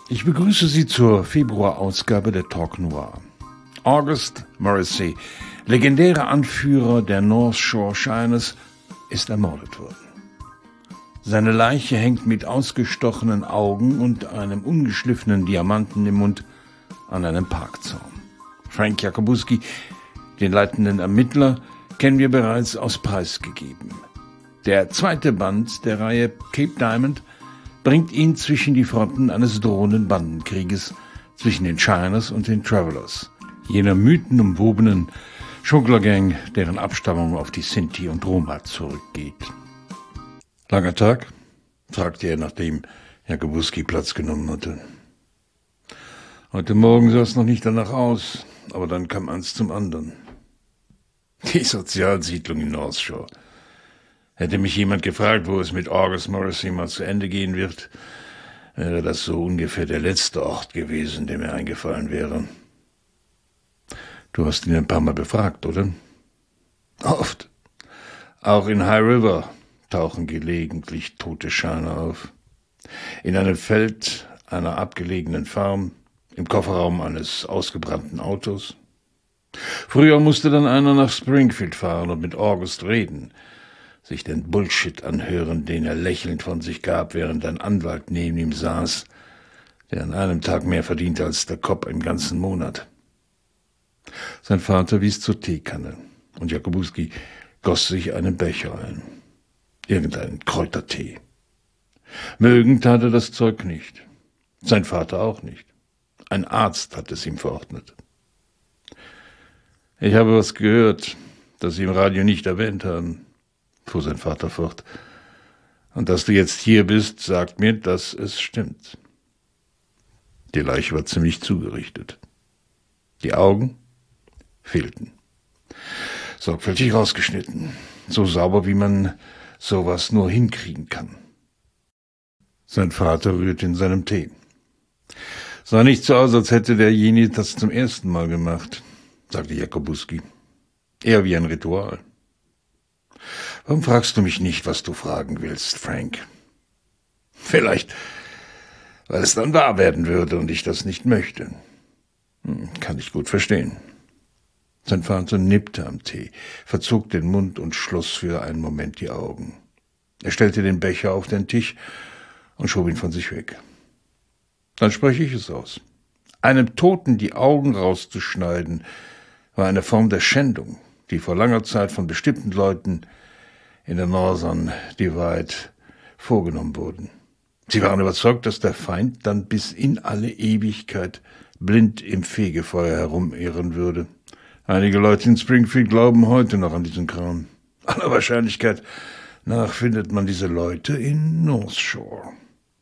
Ich begrüße Sie zur Februarausgabe der Talk Noir. August Morrissey, legendärer Anführer der North Shore Shiners, ist ermordet worden. Seine Leiche hängt mit ausgestochenen Augen und einem ungeschliffenen Diamanten im Mund an einem Parkzaun. Frank Jakubowski, den leitenden Ermittler, kennen wir bereits aus Preisgegeben. Der zweite Band der Reihe Cape Diamond bringt ihn zwischen die Fronten eines drohenden Bandenkrieges zwischen den Shiners und den Travelers, jener mythenumwobenen Schugglergang, deren Abstammung auf die Sinti und Roma zurückgeht. Langer Tag, fragte er, nachdem Jakubowski Platz genommen hatte. Heute Morgen sah es noch nicht danach aus, aber dann kam eins zum anderen. Die Sozialsiedlung in North Shore. Hätte mich jemand gefragt, wo es mit August Morrissey mal zu Ende gehen wird, wäre das so ungefähr der letzte Ort gewesen, der mir eingefallen wäre. Du hast ihn ein paar Mal befragt, oder? Oft. Auch in High River tauchen gelegentlich tote Shiner auf. In einem Feld einer abgelegenen Farm, im Kofferraum eines ausgebrannten Autos. Früher musste dann einer nach Springfield fahren und mit August reden, sich den Bullshit anhören, den er lächelnd von sich gab, während ein Anwalt neben ihm saß, der an einem Tag mehr verdiente als der Cop im ganzen Monat. Sein Vater wies zur Teekanne, und Jakubowski goss sich einen Becher ein. Irgendeinen Kräutertee. Mögen tat er das Zeug nicht. Sein Vater auch nicht. Ein Arzt hat es ihm verordnet. Ich habe was gehört, das Sie im Radio nicht erwähnt haben, fuhr sein Vater fort. Und dass du jetzt hier bist, sagt mir, dass es stimmt. Die Leiche war ziemlich zugerichtet. Die Augen fehlten. Sorgfältig rausgeschnitten. So sauber, wie man sowas nur hinkriegen kann. Sein Vater rührte in seinem Tee. Sah nicht so aus, als hätte derjenige das zum ersten Mal gemacht, sagte Jakubowski. Eher wie ein Ritual. Warum fragst du mich nicht, was du fragen willst, Frank? Vielleicht, weil es dann wahr werden würde und ich das nicht möchte. Kann ich gut verstehen. Sein Vater nippte am Tee, verzog den Mund und schloss für einen Moment die Augen. Er stellte den Becher auf den Tisch und schob ihn von sich weg. Dann spreche ich es aus. Einem Toten die Augen rauszuschneiden, war eine Form der Schändung, die vor langer Zeit von bestimmten Leuten in der Northern Divide vorgenommen wurden. Sie waren überzeugt, dass der Feind dann bis in alle Ewigkeit blind im Fegefeuer herumirren würde. Einige Leute in Springfield glauben heute noch an diesen Kram. Aller Wahrscheinlichkeit nach findet man diese Leute in North Shore.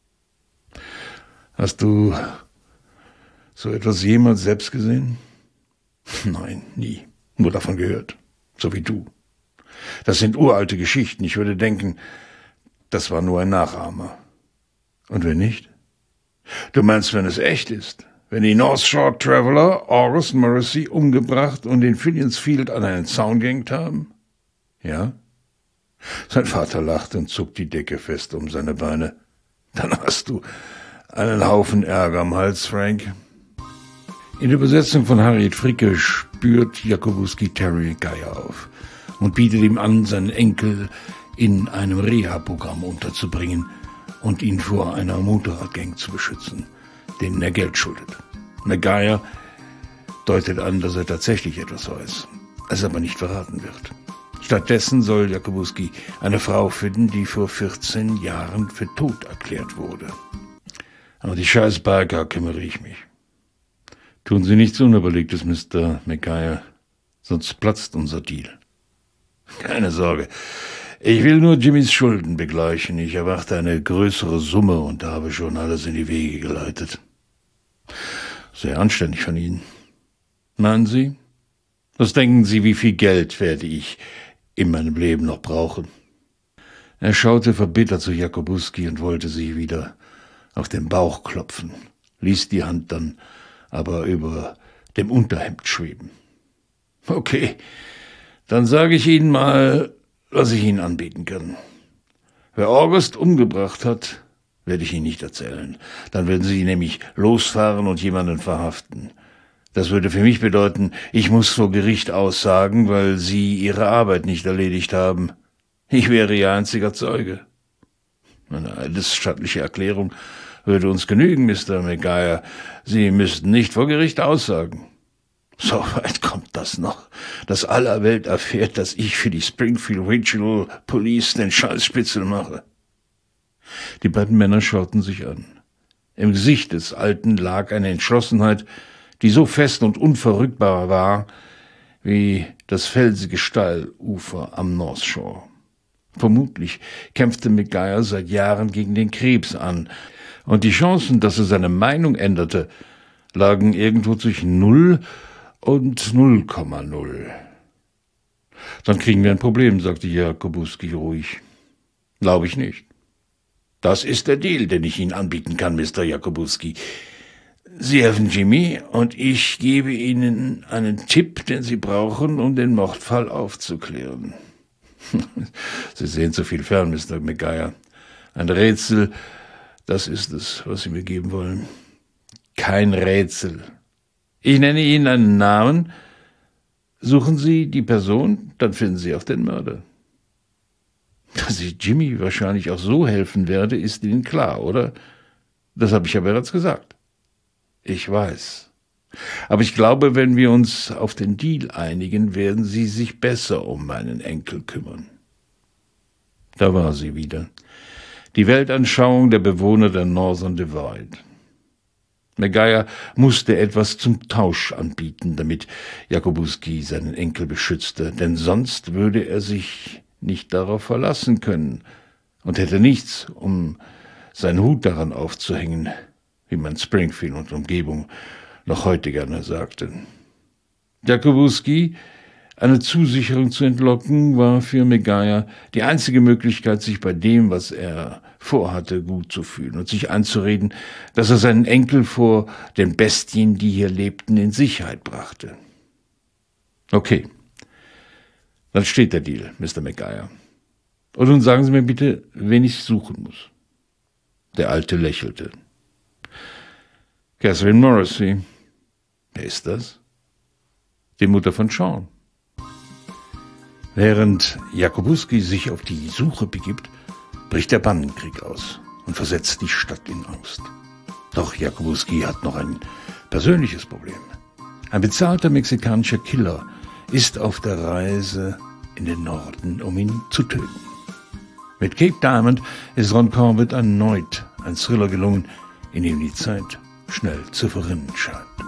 Hast du so etwas jemals selbst gesehen? Nein, nie. Nur davon gehört. So wie du. Das sind uralte Geschichten. Ich würde denken, das war nur ein Nachahmer. Und wenn nicht? Du meinst, wenn es echt ist? Wenn die North Shore Traveler August Morrissey umgebracht und in Fillion's Field an einen Zaun gehängt haben? Ja? Sein Vater lachte und zog die Decke fest um seine Beine. Dann hast du einen Haufen Ärger am Hals, Frank. In der Übersetzung von Harriet Fricke spürt Jakubowski Terry Geier auf und bietet ihm an, seinen Enkel in einem Reha-Programm unterzubringen und ihn vor einer Motorradgang zu beschützen, denen er Geld schuldet. Maguire deutet an, dass er tatsächlich etwas weiß, es aber nicht verraten wird. Stattdessen soll Jakubowski eine Frau finden, die vor 14 Jahren für tot erklärt wurde. Aber die scheiß Biker kümmere ich mich. Tun Sie nichts Unüberlegtes, Mr. Maguire, sonst platzt unser Deal. Keine Sorge. Ich will nur Jimmys Schulden begleichen. Ich erwarte eine größere Summe und habe schon alles in die Wege geleitet. Sehr anständig von Ihnen. Meinen Sie? Was denken Sie, wie viel Geld werde ich in meinem Leben noch brauchen? Er schaute verbittert zu Jakubowski und wollte sich wieder auf den Bauch klopfen, ließ die Hand dann aber über dem Unterhemd schweben. Okay, dann sage ich Ihnen mal, was ich Ihnen anbieten kann. Wer August umgebracht hat, werde ich Ihnen nicht erzählen. Dann würden Sie nämlich losfahren und jemanden verhaften. Das würde für mich bedeuten, ich muss vor Gericht aussagen, weil Sie Ihre Arbeit nicht erledigt haben. Ich wäre Ihr einziger Zeuge. Eine eidesstattliche Erklärung würde uns genügen, Mr. Maguire. Sie müssten nicht vor Gericht aussagen. So weit kommt das noch, dass aller Welt erfährt, dass ich für die Springfield Regional Police den Scheißspitzel mache. Die beiden Männer schauten sich an. Im Gesicht des Alten lag eine Entschlossenheit, die so fest und unverrückbar war wie das felsige Steilufer am North Shore. Vermutlich kämpfte Maguire seit Jahren gegen den Krebs an, und die Chancen, dass er seine Meinung änderte, lagen irgendwo zwischen 0 und 0,0. Dann kriegen wir ein Problem, sagte Jakubowski ruhig. Glaube ich nicht. Das ist der Deal, den ich Ihnen anbieten kann, Mr. Jakubowski. Sie helfen Jimmy und ich gebe Ihnen einen Tipp, den Sie brauchen, um den Mordfall aufzuklären. Sie sehen zu viel fern, Mr. Maguire. Ein Rätsel, das ist es, was Sie mir geben wollen. Kein Rätsel. Ich nenne Ihnen einen Namen. Suchen Sie die Person, dann finden Sie auch den Mörder. Dass ich Jimmy wahrscheinlich auch so helfen werde, ist Ihnen klar, oder? Das habe ich ja bereits gesagt. Ich weiß. Aber ich glaube, wenn wir uns auf den Deal einigen, werden Sie sich besser um meinen Enkel kümmern. Da war sie wieder. Die Weltanschauung der Bewohner der Northern Divide. Maguire musste etwas zum Tausch anbieten, damit Jakubowski seinen Enkel beschützte, denn sonst würde er sich nicht darauf verlassen können und hätte nichts, um seinen Hut daran aufzuhängen, wie man Springfield und Umgebung noch heute gerne sagte. Jakubowski, eine Zusicherung zu entlocken, war für Maguire die einzige Möglichkeit, sich bei dem, was er vorhatte, gut zu fühlen und sich einzureden, dass er seinen Enkel vor den Bestien, die hier lebten, in Sicherheit brachte. Okay, dann steht der Deal, Mr. Maguire. Und nun sagen Sie mir bitte, wen ich suchen muss. Der Alte lächelte. Catherine Morrissey. Wer ist das? Die Mutter von Sean. Während Jakubowski sich auf die Suche begibt, bricht der Bannenkrieg aus und versetzt die Stadt in Angst. Doch Jakubowski hat noch ein persönliches Problem. Ein bezahlter mexikanischer Killer ist auf der Reise in den Norden, um ihn zu töten. Mit Cape Diamond ist Ron Corbett erneut ein Thriller gelungen, in dem die Zeit schnell zu verrinnen scheint.